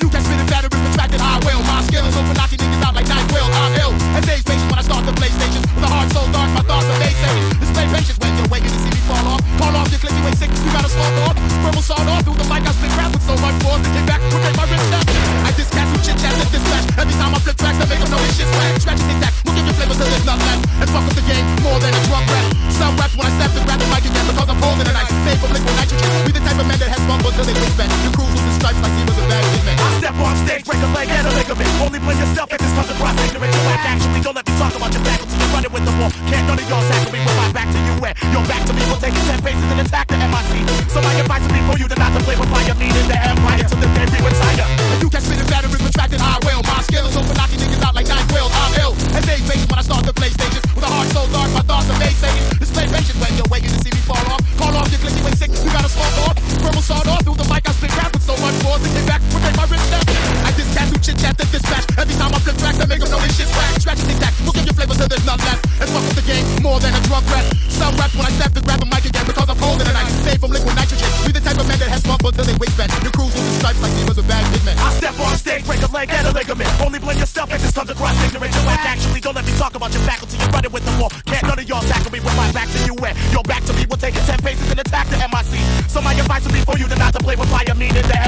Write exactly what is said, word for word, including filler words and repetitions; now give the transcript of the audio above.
You can spit it better if contracted, I will. My skills open knocking niggas out like night will. I'm ill and stays patient when I start the PlayStation. With a heart so dark, my thoughts are Playstation. Display patience when you're waiting to see me fall off. Call off your clicky way sick, you gotta slow off. Verbal sawed off through the mic, I spit rap with so much force to get back, protect my rich step. I discast with chit chat and dispatch. Every time I flip tracks, I make them know this shit's whack. Scratch and tic-tac, we'll give you flavor till there's none left. And fuck up the game more than a drunk rap. Some raps when I step to grab the mic again because I'm holding a knife. Made from liquid nitrogen. We the type of men that has fumbled till they quit spent. You cruise with the stripes like he was a bad man. I step on stage, break a leg and a ligament. Only blame yourself if this comes across ignorant. You act actually, don't let me talk about your faculty. You're running with the wall. Can't none of y'all tackle me with my back to you and your back to me. We'll take it ten paces and attack the M I C. So my advice would be for you to not to play with fire. Meaning the empire till the day we retire. If you can spit it better if contracted, I will. My skills open knocking niggas out like night will. I'm ill and stays patient when I start the PlayStation. With a heart so dark, my thoughts are Playstation. Display patience when you're waiting to see me fall off. Call off your clicky way sick, you gotta slow off. Verbal sawed off through the mic, I spit rap with so much force to get back, protect my rich step. I discast who chit chat and dispatch. Every time I flip tracks, I make them know this shit's whack. Scratch and tic-tac, we'll give you flavor till there's none left. And fuck up the game more than a drunk rap. Some raps when I step to grab the mic again because I'm holding a knife. Made from liquid nitrogen. We the type of men that has fumbled till they waist bent. You cruise with the stripes like he was a bad man. I step on stage, break a leg and a ligament. Only blame yourself if this comes across ignorant. You act actually, don't let me talk about your faculty. You're running with the wall. Can't none of y'all tackle me with my back to you and your back to me. We'll take it ten paces and attack the M I C. So my advice would be for you to not to play with fire. Meaning the